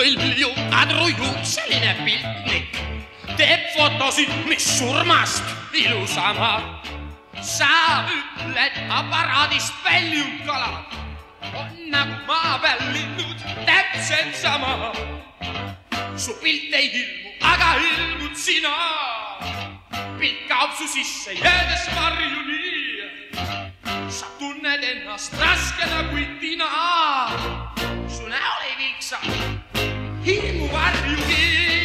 hõlju, adrujuukseline piltnik teeb fotosid, mis surmast ilusamad. Sa ütled aparaadist väljunud kalad on nagu maa peal linnud täpselt sama. Su pilt ei ilmu, aga ilmud sina. Pilt kaob su sisse, jäädes varju nii. Sa tunned ennast raskena kui tina. Su näol ei vilksa hirmu varjugi.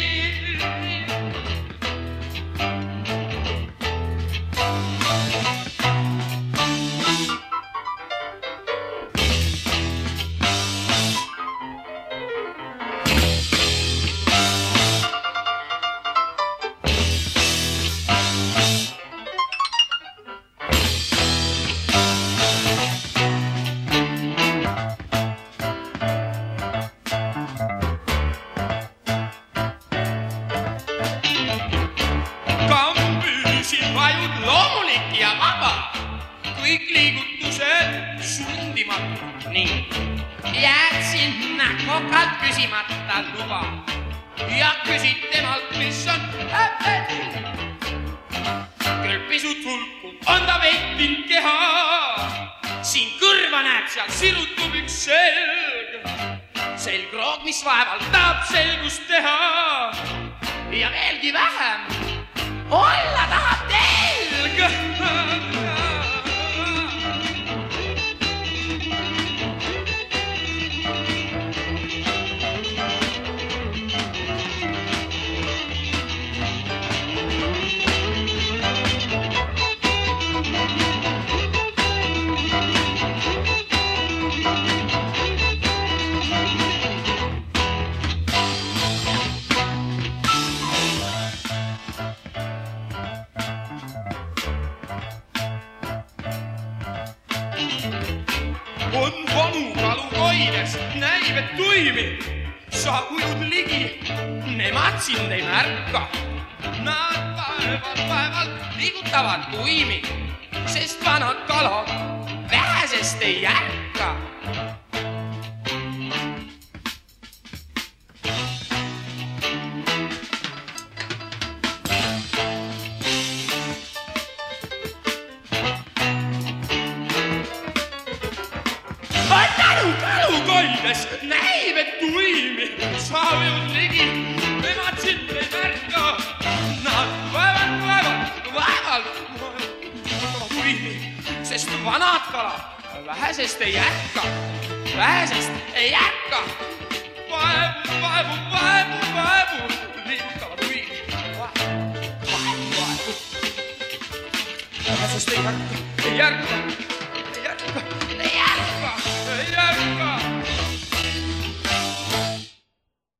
Loomulik ja vaba, kõik liigutused sundimatud ning jääd sinna kokalt küsimata luba ja küsid temalt, mis on happening. Küll pisut hulkunud on ta veittinud keha, siin kõrva näed, seal sirutub üks selg. Selgroog, mis vaevalt tahab selgust teha ja veelgi vähem olla tahab telg. On vanu kalu koides, näib, et tuimi. Sa ujud ligi, nemad sind ei märka. Nad vaevalt liigutavad tuimi, sest vanad kalad vähesest ei ärka. Kalu koides näib, et tuimi. Sa ujud ligi, nemad sind ei märka. Nad vaevalt tuimi, sest vanad kalad vähesest ei ärka. Vähesest ei ärka. Vaevu, liigutavad tuimi. Vaevu. Vähesest ei ärka.